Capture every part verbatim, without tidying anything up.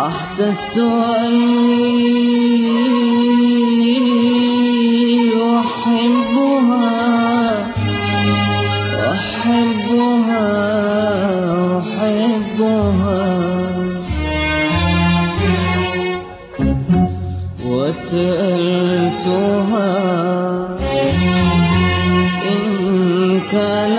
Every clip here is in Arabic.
أحسست أني أحبها أحبها أحبها وسألتها إن كان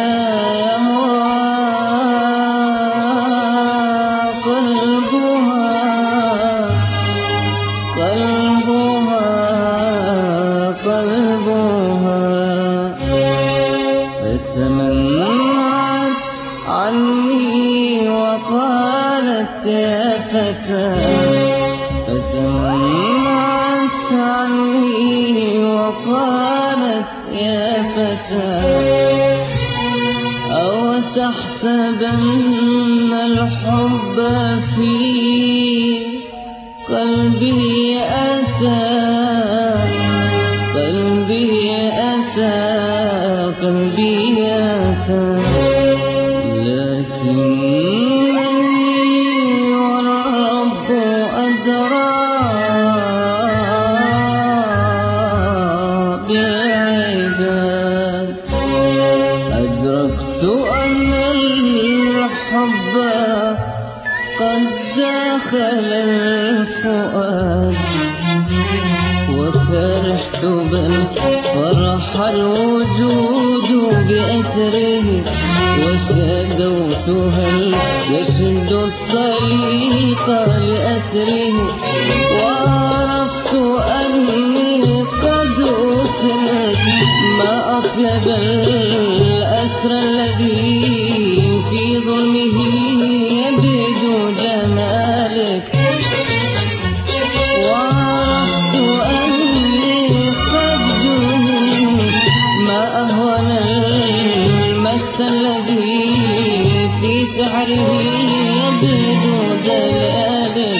فتمنعت عني وقالت يا فتى فتمنعت عني وقالت يا فتى أو تحسبن الحب في قلبي أتى قلبي أتى قلبي أتى لكنني والرب أدرى بالعباد أدركت أن الحب قد دخل الفؤاد وفرحت بل فرح الوجود بأسره وشدوت هل يشد الطريق لأسره وعرفت أني قد أسرت ما أطيب الأسر الذي في ظلمه يبدو جمالك وعرفت أني قد جنت ما أهون المس الذي في سحره يبدو دلالك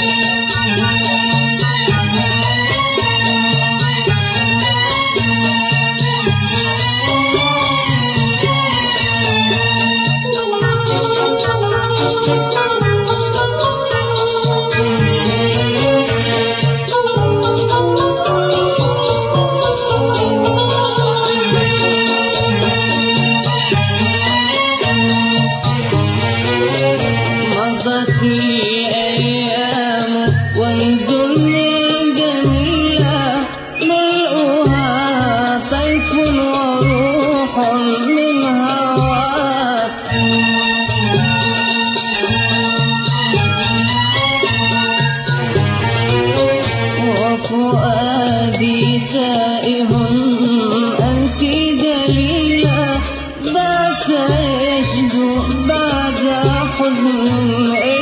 الأيام والدنيا الجميلة ملؤها طيف وروح من هواك وفؤادي تائه أنت دليلة بات يشدو بعد حزن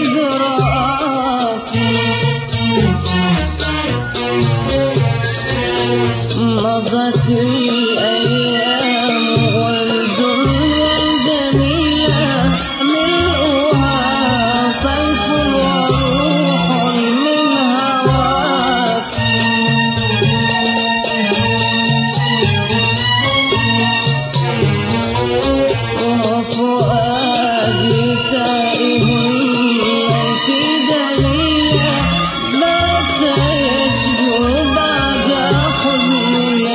مضت الأيام والدنيا الجميلة ملؤها طيف وروح من هواك وفؤادي تائه أنت دليلة بات يشدو بعد حزن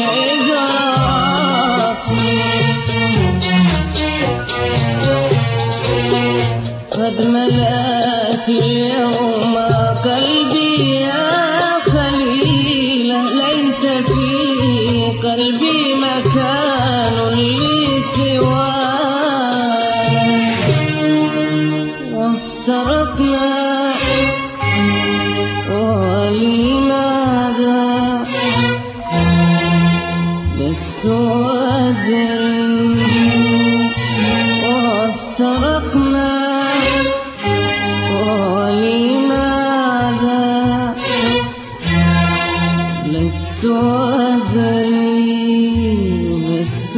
قد ملأت اليوم قلبي يا خليل ليس في قلبي مكان لي سواك وافترقنا ولماذا لست أدري وافترقنا ولماذا لست أدري لست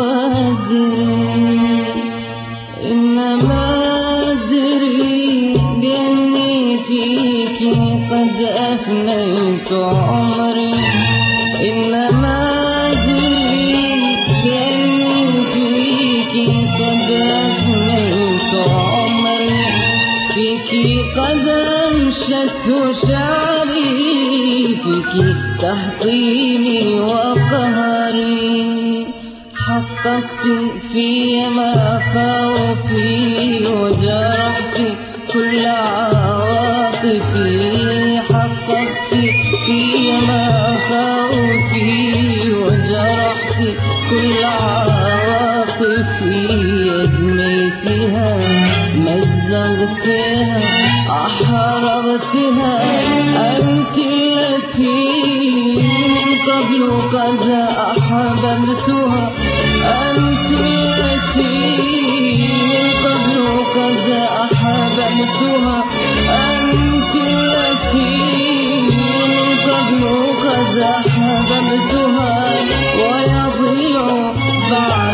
أدري إنما أدري بأني فيك قد أفنيت عمري إنما أدري بأني فيك قد أفنيت عمري فيك قد أمشت شعري فيك تحطيمي وقهري. حققت في مخاوفي وجرحت كل عواطفي. حققت في مخاوفي وجرحت كل عواطفي. أدميتها مزقتها أحررتها. أنت التي من قبل قد أحببتها. أنت التي من قبل قد أحببتها. أنت التي من قبل قد أحببتها. ويضيع بعد